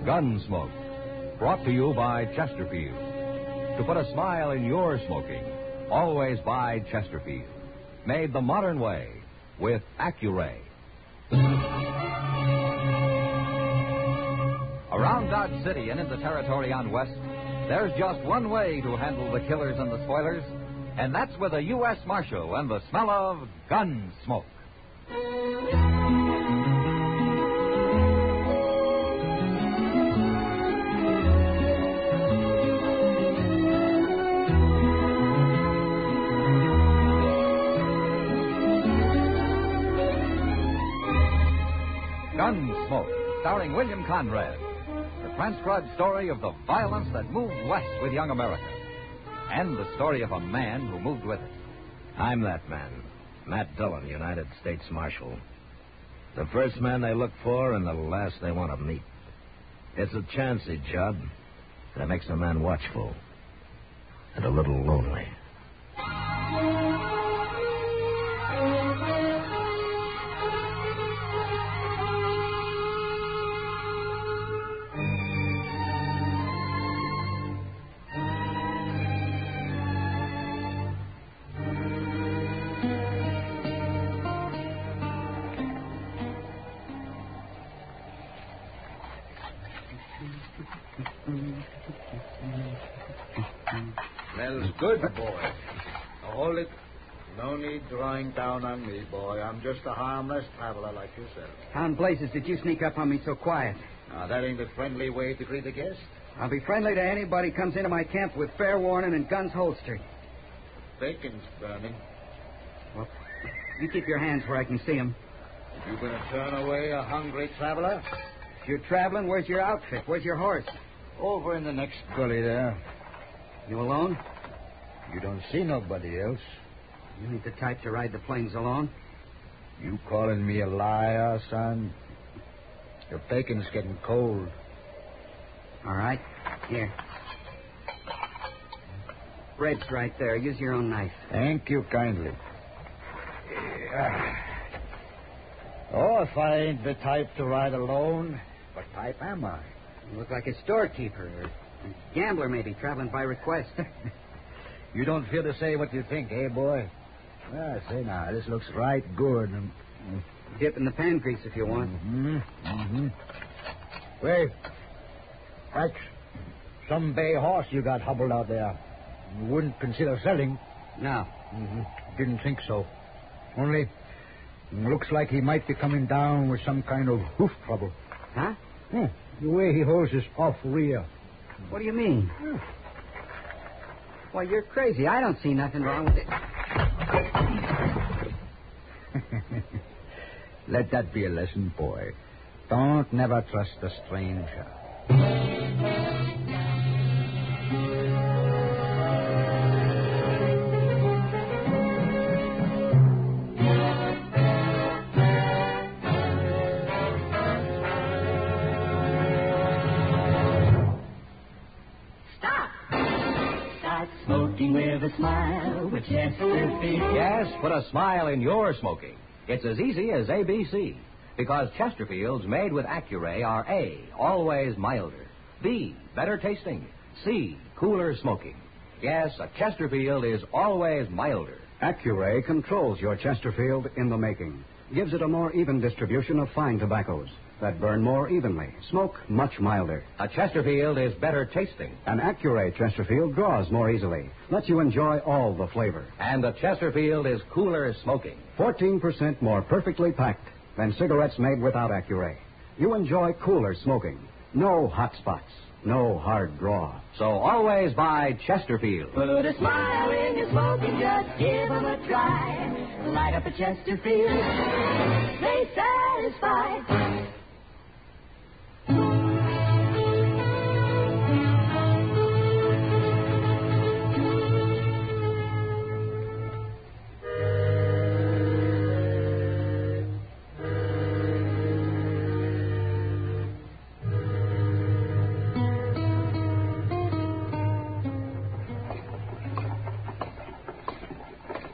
Gunsmoke, brought to you by Chesterfield. To put a smile in your smoking, always buy Chesterfield. Made the modern way with Accuray. Around Dodge City and in the territory on West, there's just one way to handle the killers and the spoilers, and that's with a U.S. Marshal and the smell of Gunsmoke. Gunsmoke, starring William Conrad. The transcribed story of the violence that moved west with young America. And the story of a man who moved with it. I'm that man, Matt Dillon, United States Marshal. The first man they look for and the last they want to meet. It's a chancy job that makes a man watchful and a little lonely. Smells good, boy. Now hold it. No need drawing down on me, boy. I'm just a harmless traveler like yourself. How in blazes did you sneak up on me so quiet? Now, that ain't a friendly way to greet a guest. I'll be friendly to anybody who comes into my camp with fair warning and guns holstered. Bacon's burning. Well, you keep your hands where I can see them. You gonna turn away a hungry traveler? If you're traveling, where's your outfit? Where's your horse? Over in the next gully there. You alone? You don't see nobody else. You ain't the type to ride the plains alone. You calling me a liar, son? Your bacon's getting cold. All right. Here. Bread's right there. Use your own knife. Thank you kindly. Oh, if I ain't the type to ride alone, what type am I? You look like a storekeeper or a gambler, maybe, traveling by request. You don't feel to say what you think, eh, boy? Well, say now, this looks right good. Dip in the pan grease if you want. Wait. That's some bay horse you got hobbled out there. You wouldn't consider selling? No. Didn't think so. Only, looks like he might be coming down with some kind of hoof trouble. Huh? The way he holds his off rear. What do you mean? Why, you're crazy. I don't see nothing wrong with it. Let that be a lesson, boy. Don't never trust a stranger. Smoking with a smile with Chesterfield. Yes, put a smile in your smoking. It's as easy as ABC. Because Chesterfields made with Accuray are A, always milder. B, better tasting. C, cooler smoking. Yes, a Chesterfield is always milder. Accuray controls your Chesterfield in the making. Gives it a more even distribution of fine tobaccos that burn more evenly, smoke much milder. A Chesterfield is better tasting. An Accuray Chesterfield draws more easily, lets you enjoy all the flavor. And the Chesterfield is cooler smoking. 14% more perfectly packed than cigarettes made without Accuray. You enjoy cooler smoking. No hot spots. No hard draw. So always buy Chesterfield. Put a smile in your smoking, just give them a try. Light up a Chesterfield. Stay satisfied.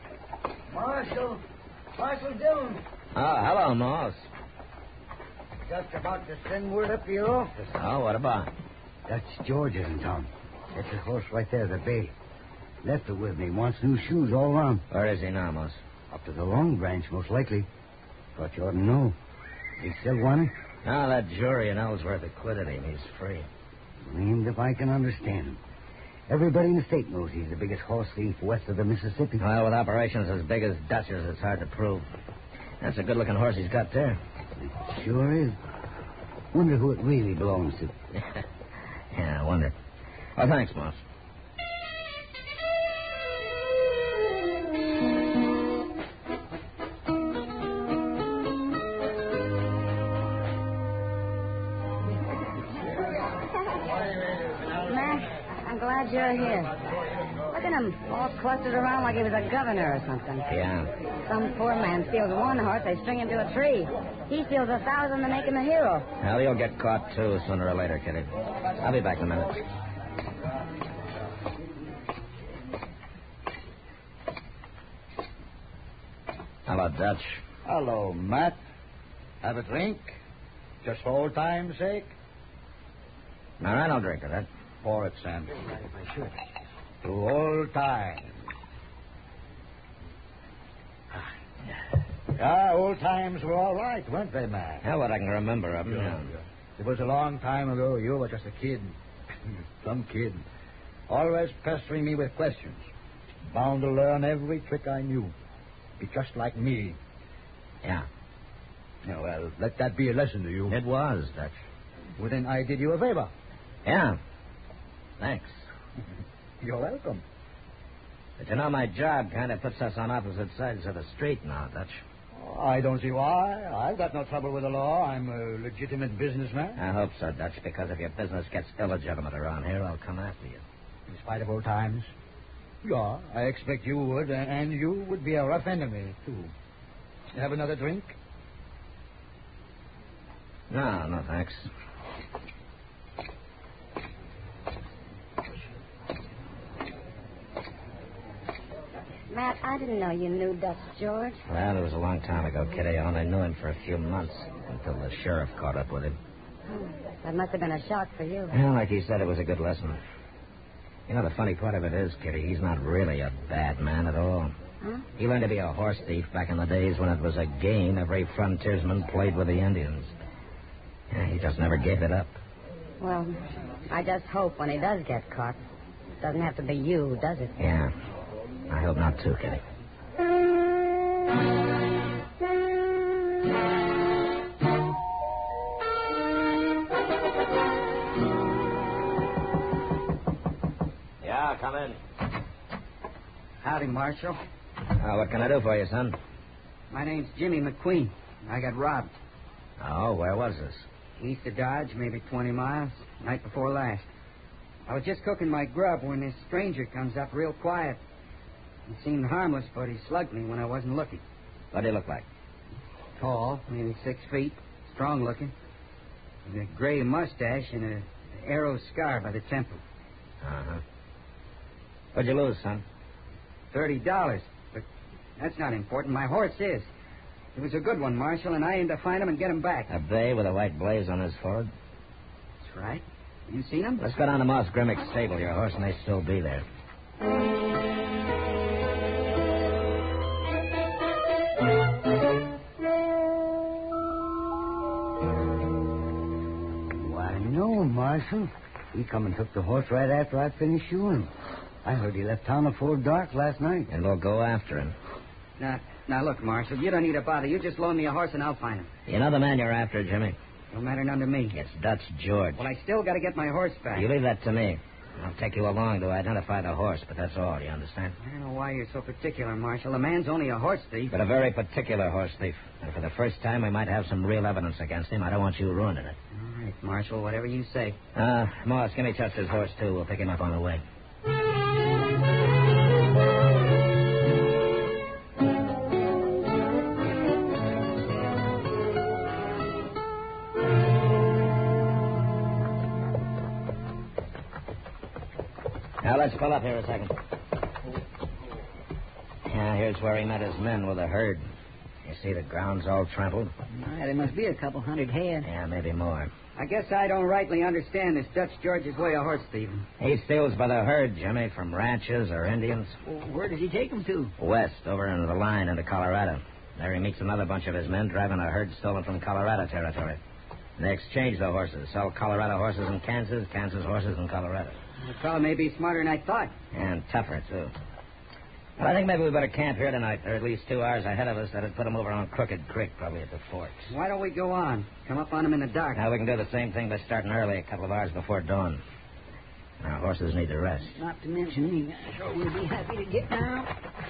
Marshal Dillon. Hello, Moss. Just about to send word up to your office. Oh, what about? That's George in town. That's his horse right there, the bay. Left it with me. Wants new shoes all around. Where is he now, Moss? Up to the Long Branch, most likely. Thought you ought to know. He still want it? No, that jury in Ellsworth acquitted him. He's free. Blamed if I can understand him. Everybody in the state knows he's the biggest horse thief west of the Mississippi. Well, with operations as big as Dutcher's, it's hard to prove. That's a good-looking horse he's got there. It sure is. Wonder who it really belongs to. Yeah, I wonder. Oh, thanks, Moss. I'm glad you're here. Look at him, all clustered around like he was a governor or something. Yeah. Some poor man steals one horse, they string him to a tree. He steals 1,000 to make him a hero. Well, he'll get caught, too, sooner or later, Kitty. I'll be back in a minute. Hello, Dutch. Hello, Matt. Have a drink? Just for old time's sake? No, I don't drink of that. Pour it, Sam. To old times. Yeah, old times were all right, weren't they, Matt? Hell, what I can remember of them. Yeah. It was a long time ago. You were just a kid. Some kid. Always pestering me with questions. Bound to learn every trick I knew. Be just like me. Yeah. Yeah, well, let that be a lesson to you. It was, Dutch. Well, then I did you a favor. Yeah. Thanks. You're welcome. But you know, my job kind of puts us on opposite sides of the street now, Dutch. I don't see why. I've got no trouble with the law. I'm a legitimate businessman. I hope so, Dutch, because if your business gets illegitimate around here, I'll come after you. In spite of old times? Yeah, I expect you would, and you would be a rough enemy, too. Have another drink? No, thanks. Matt, I didn't know you knew Dutch George. Well, it was a long time ago, Kitty. I only knew him for a few months until the sheriff caught up with him. Oh, that must have been a shock for you. Well, like he said, it was a good lesson. You know, the funny part of it is, Kitty, he's not really a bad man at all. Huh? He learned to be a horse thief back in the days when it was a game every frontiersman played with the Indians. Yeah, he just never gave it up. Well, I just hope when he does get caught, it doesn't have to be you, does it? Yeah. I hope not, too, Kitty. Yeah, come in. Howdy, Marshal. What can I do for you, son? My name's Jimmy McQueen. I got robbed. Oh, where was this? East of Dodge, maybe 20 miles. Night before last. I was just cooking my grub when this stranger comes up real quiet. He seemed harmless, but he slugged me when I wasn't looking. What do you look like? Tall, maybe 6 feet. Strong looking. With a gray mustache and an arrow scar by the temple. Uh-huh. What'd you lose, son? $30. But that's not important. My horse is. It was a good one, Marshal, and I aim to find him and get him back. A bay with a white blaze on his forehead? That's right. You seen him? Let's go down to Moss Grimmick's stable. Your horse may still be there. Why, no, Marshal. He come and took the horse right after I finished shoeing him. I heard he left town before dark last night. And we'll go after him. Now, look, Marshal, you don't need to bother. You just loan me a horse and I'll find him. You know the man you're after, Jimmy? No matter none to me. It's Dutch George. Well, I still got to get my horse back. You leave that to me. I'll take you along to identify the horse, but that's all, you understand? I don't know why you're so particular, Marshal. The man's only a horse thief. But a very particular horse thief. And for the first time, we might have some real evidence against him. I don't want you ruining it. All right, Marshal, whatever you say. Moss, give me Chester's horse, too. We'll pick him up on the way. Now, let's pull up here a second. Yeah, here's where he met his men with a herd. You see the ground's all trampled? There must be a couple hundred head. Yeah, maybe more. I guess I don't rightly understand this Dutch George's way of horse thieving. He steals by the herd, Jimmy, from ranches or Indians. Well, where does he take them to? West, over into the line into Colorado. There he meets another bunch of his men driving a herd stolen from Colorado territory. They exchange the horses, sell Colorado horses in Kansas, Kansas horses in Colorado. The fellow may be smarter than I thought. And tougher, too. Well, I think maybe we better camp here tonight. They're at least 2 hours ahead of us. That'd put them over on Crooked Creek, probably at the forks. Why don't we go on? Come up on them in the dark. Now, we can do the same thing by starting early, a couple of hours before dawn. Our horses need to rest. Not to mention, we sure will be happy to get down.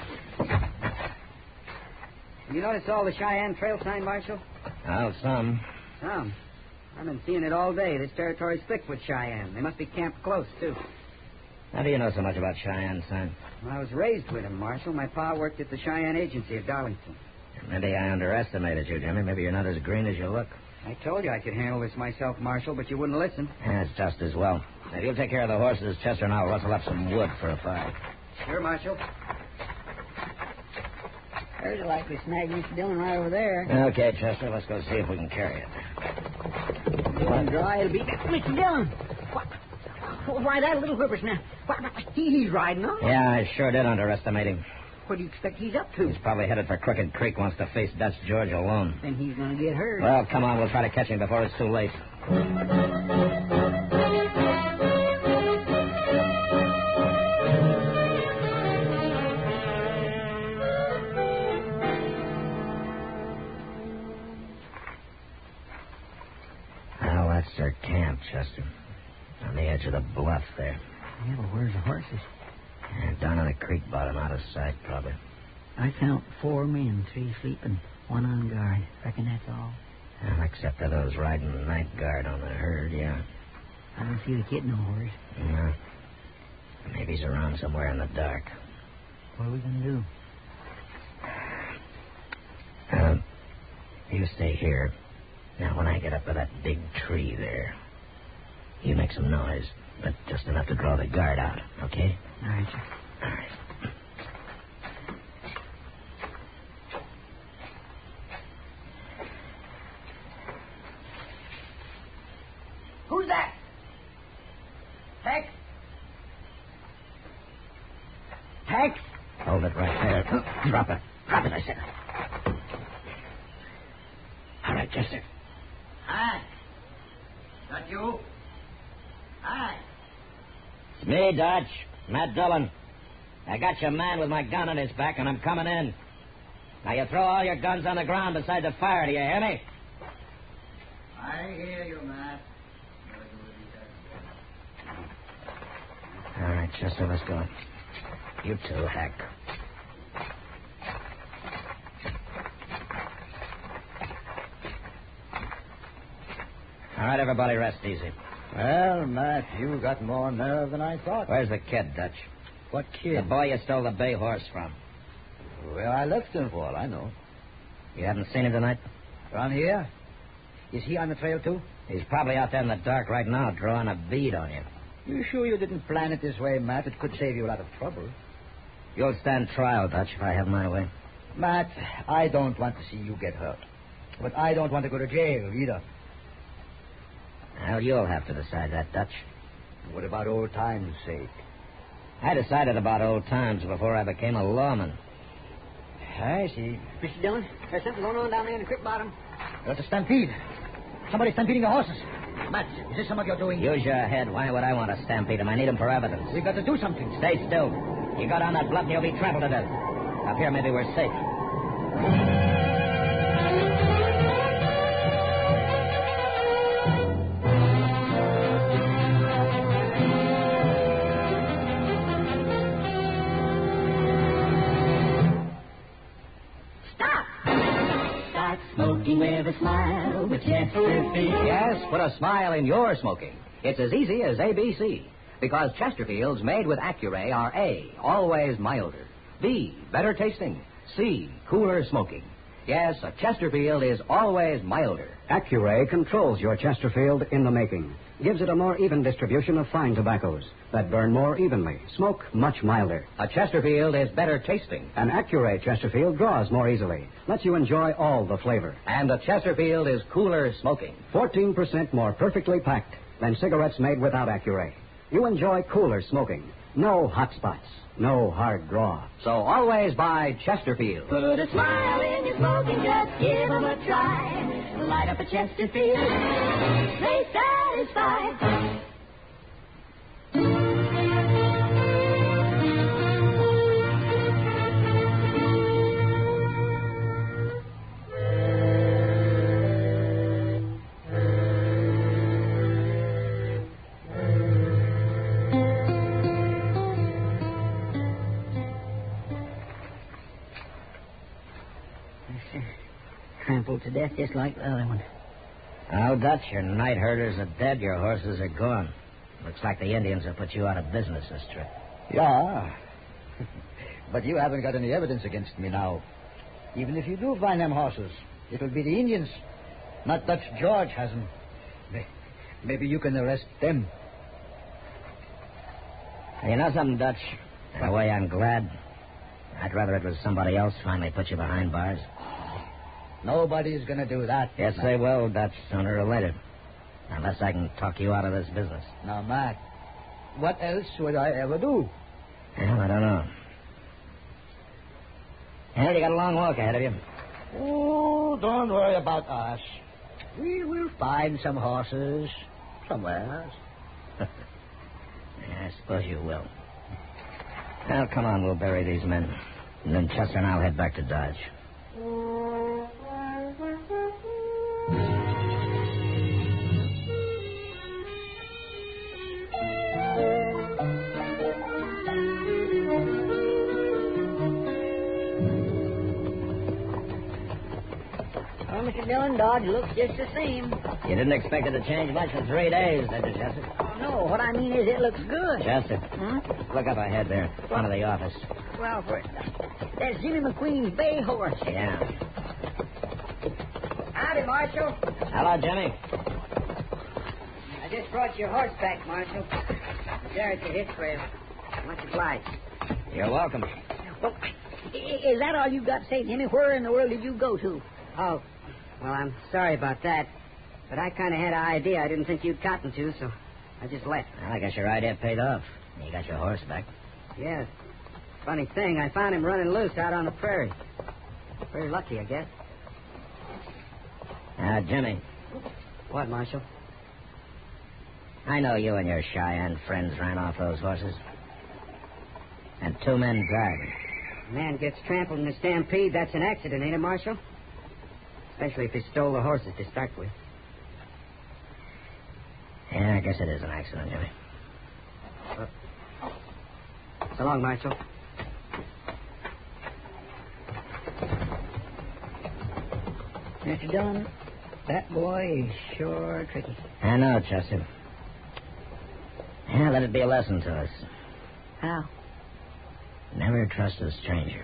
You notice all the Cheyenne trail sign, Marshal? Oh, some. Some. I've been seeing it all day. This territory's thick with Cheyenne. They must be camped close, too. How do you know so much about Cheyenne, son? Well, I was raised with them, Marshal. My pa worked at the Cheyenne Agency of Darlington. Maybe I underestimated you, Jimmy. Maybe you're not as green as you look. I told you I could handle this myself, Marshal, but you wouldn't listen. That's just as well. If you'll take care of the horses, Chester and I'll rustle up some wood for a fire. Sure, Marshal. There's a likely snag Mr. Dillon right over there. Okay, Chester, let's go see if we can carry it. Dillon dry, it'll be... Mr. Dillon! Why, that little whippersnapper. He's riding on. Yeah, I sure did underestimate him. What do you expect he's up to? He's probably headed for Crooked Creek, wants to face Dutch George alone. Then he's going to get hurt. Well, come on, we'll try to catch him before it's too late. Well, that's their camp, Chester. On the edge of the bluff there. Yeah, but where's the horses? Down on the creek bottom, out of sight, probably. I count 4 men, 3 sleeping, 1 on guard. Reckon that's all. Well, except for those riding night guard on the herd, yeah. I don't see the kid no horse. No. Maybe he's around somewhere in the dark. What are we going to do? You stay here. Now, when I get up to that big tree there, you make some noise, but just enough to draw the guard out, okay? All right, sir. All right. Who's that? Tex? Tex? Hold it right there. Drop it. Drop it, I said. All right, Chester. Hi. That you? Hi. It's me, Dutch. Matt Dillon. I got your man with my gun on his back, and I'm coming in. Now, you throw all your guns on the ground beside the fire, do you hear me? I hear you, Matt. All right, Chester, let's go. You too, Hack. All right, everybody, rest easy. Well, Matt, you got more nerve than I thought. Where's the kid, Dutch? What The kid? boy you stole the bay horse from. Well, I left him for all I know. You haven't seen him tonight? Around here? Is he on the trail, too? He's probably out there in the dark right now, drawing a bead on you. You sure you didn't plan it this way, Matt? It could save you a lot of trouble. You'll stand trial, Dutch, if I have my way. Matt, I don't want to see you get hurt. But I don't want to go to jail, either. Well, you'll have to decide that, Dutch. What about old times' sake? I decided about old times before I became a lawman. I see. Mr. Dillon, there's something going on down there in the creek bottom. There's a stampede. Somebody's stampeding the horses. Matt, is this some of your doing? Use your head. Why would I want to stampede him? I need him for evidence. We've got to do something. Stay still. You go down that bluff and you'll be trampled to death. Up here, maybe we're safe. Smoking with a smile with Chesterfield. Yes, put a smile in your smoking. It's as easy as ABC. Because Chesterfields made with Accuray are A, always milder. B, better tasting. C, cooler smoking. Yes, a Chesterfield is always milder. Accuray controls your Chesterfield in the making. Gives it a more even distribution of fine tobaccos that burn more evenly, smoke much milder. A Chesterfield is better tasting. An Accuray Chesterfield draws more easily, lets you enjoy all the flavor. And a Chesterfield is cooler smoking. 14% more perfectly packed than cigarettes made without Accuray. You enjoy cooler smoking. No hot spots. No hard draw. So always buy Chesterfield. Put a smile in your smoking, just give 'em a try. Light up a Chesterfield. Stay satisfied. Trampled to death just like the other one. Oh, Dutch, your night herders are dead. Your horses are gone. Looks like the Indians have put you out of business this trip. Yeah. But you haven't got any evidence against me now. Even if you do find them horses, it'll be the Indians. Not Dutch George has them. Maybe you can arrest them. You know something, Dutch? In a way, I'm glad. I'd rather it was somebody else finally put you behind bars. Nobody's going to do that. Yes, they will, Dutch, sooner or later. Unless I can talk you out of this business. Now, Matt, what else would I ever do? Well, I don't know. Well, you got a long walk ahead of you. Oh, don't worry about us. We will find some horses somewhere. Yeah, I suppose you will. Well, come on, we'll bury these men. And then Chester and I'll head back to Dodge. Well, Mr. Dillon, Dodge looks just the same. You didn't expect it to change much in 3 days, did you, Chester? Oh, no, what I mean is it looks good. Chester, look up ahead there, in front of the office. Well, that's Jimmy McQueen's bay horse. Yeah. Howdy, Marshal. Hello, Jimmy. I just brought your horse back, Marshal. There at the hitch rail. Much obliged. You're welcome. Well, is that all you got to say, Jimmy? Where in the world did you go to? Oh, well, I'm sorry about that. But I kind of had an idea I didn't think you'd cotton to, so I just left. Well, I guess your idea paid off. You got your horse back. Yeah. Funny thing, I found him running loose out on the prairie. Very lucky, I guess. Jimmy. What, Marshal? I know you and your Cheyenne friends ran off those horses. And 2 men died. A man gets trampled in a stampede, that's an accident, ain't it, Marshal? Especially if he stole the horses to start with. Yeah, I guess it is an accident, Jimmy. So long, Marshal. Mr. Dillon, that boy is sure tricky. I know, Chester. Yeah, let it be a lesson to us. How? Never trust a stranger.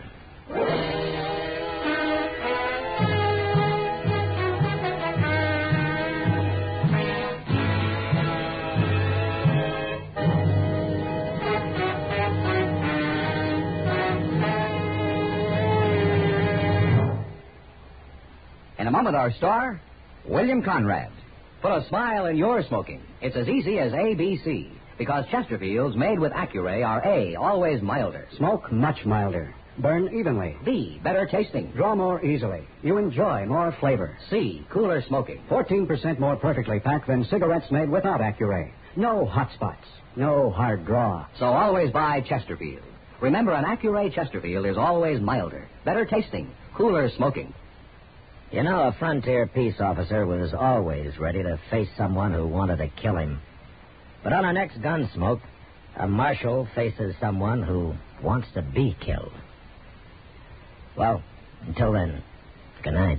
In a moment, our star, William Conrad. Put a smile in your smoking. It's as easy as ABC, because Chesterfields made with Accuray are A, always milder. Smoke much milder. Burn evenly. B, better tasting. Draw more easily. You enjoy more flavor. C, cooler smoking. 14% more perfectly packed than cigarettes made without Accuray. No hot spots. No hard draw. So always buy Chesterfield. Remember, an Accuray Chesterfield is always milder, better tasting, cooler smoking. You know, a frontier peace officer was always ready to face someone who wanted to kill him. But on our next Gunsmoke, a marshal faces someone who wants to be killed. Well, until then, good night.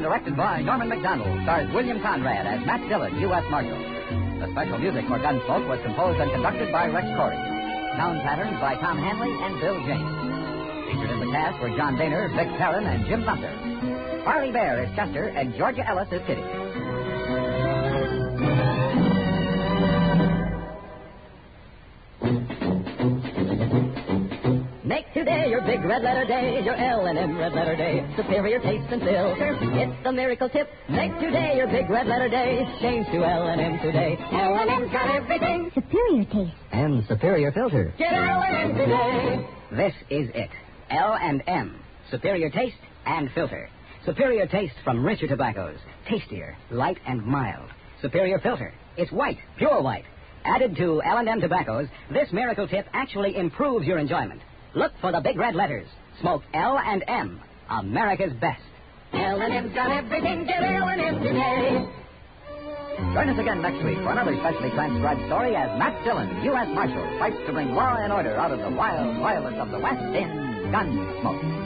directed by Norman McDonald, stars William Conrad as Matt Dillon, U.S. Marshal. The special music for Gunsmoke was composed and conducted by Rex Corey. Sound patterns by Tom Hanley and Bill James. Featured in the cast were John Daner, Vic Perrin, and Jim Munter. Harley Bear is Chester, and Georgia Ellis is Kitty. Make today your big red letter day, your L&M red letter day. Superior taste and filter, it's the miracle tip. Make today your big red letter day. Change to L&M today. L&M's got everything. Superior taste. And superior filter. Get L&M today. This is it. L&M. Superior taste and filter. Superior taste from richer tobaccos. Tastier, light and mild. Superior filter. It's white, pure white. Added to L&M tobaccos, this miracle tip actually improves your enjoyment. Look for the big red letters. Smoke L&M, America's best. L&M's got everything. Get L&M today. Join us again next week for another specially transcribed story as Matt Dillon, U.S. Marshal, fights to bring law and order out of the wild violence of the West in Gunsmoke.